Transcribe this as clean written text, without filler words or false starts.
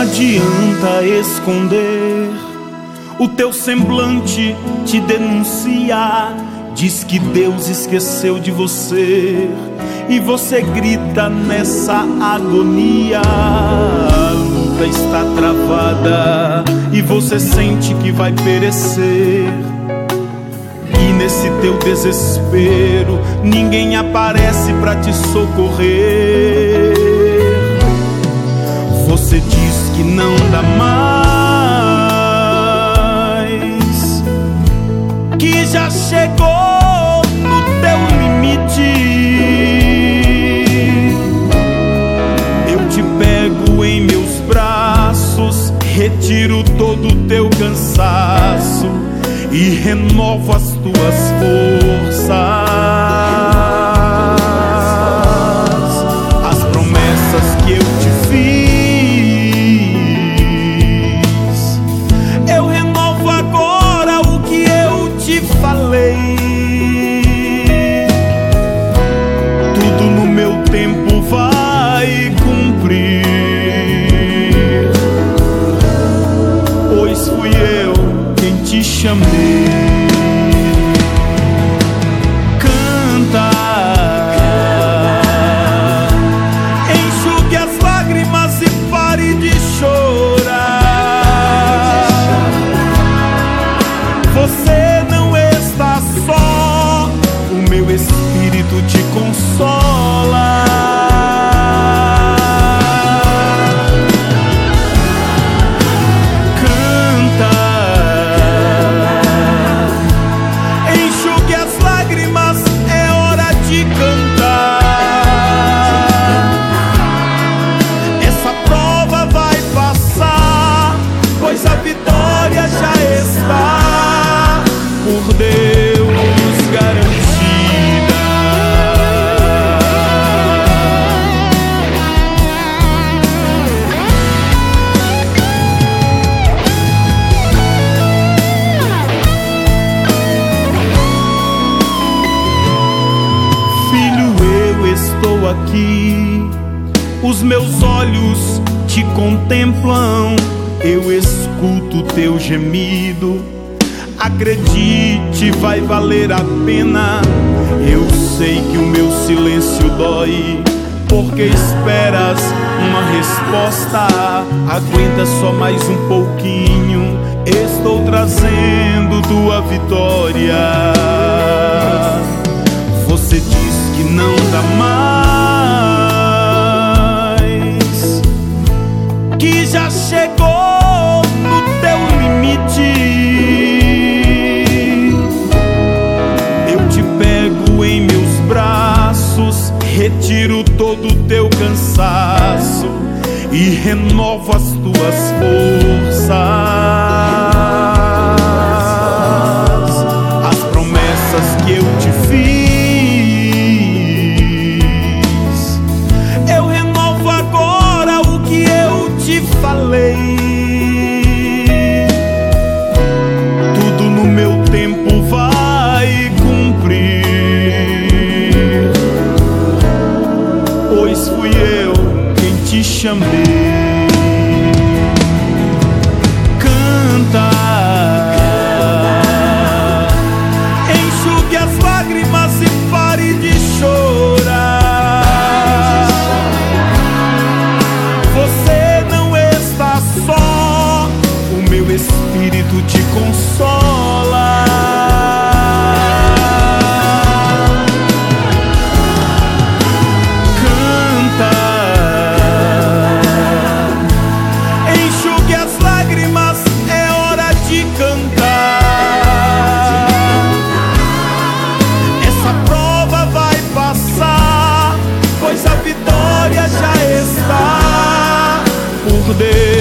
adianta esconder, o teu semblante te denuncia. Diz que Deus esqueceu de você e você grita nessa agonia. A luta está travada e você sente que vai perecer. E nesse teu desespero ninguém aparece pra te socorrer. Você diz que não dá mais, que já chegou no teu limite. Eu te pego em meus braços, retiro todo o teu cansaço e renovo as tuas forças. As promessas que eu te fiz, eu renovo agora o que eu te falei. Tudo no meu tempo vai cumprir, pois fui eu quem te chamei. Canta, enxugue as lágrimas e pare de chorar. Você não está só, o meu Espírito te consola. Por Deus garantida. Filho, eu estou aqui, os meus olhos te contemplam, eu escuto teu gemido. Acredite, vai valer a pena. Eu sei que o meu silêncio dói, porque esperas uma resposta. Aguenta só mais um pouquinho, estou trazendo tua vitória. Você diz que não dá mais, que já chegou no teu limite. Em meus braços, retiro todo o teu cansaço e renovo as tuas forças. As promessas que eu te fiz, eu renovo agora o que eu te falei. Tudo no meu tempo vai cumprir, pois fui eu quem te chamei. Canta, enxugue as lágrimas e pare de chorar. Você não está só, o meu Espírito te consola. Por Deus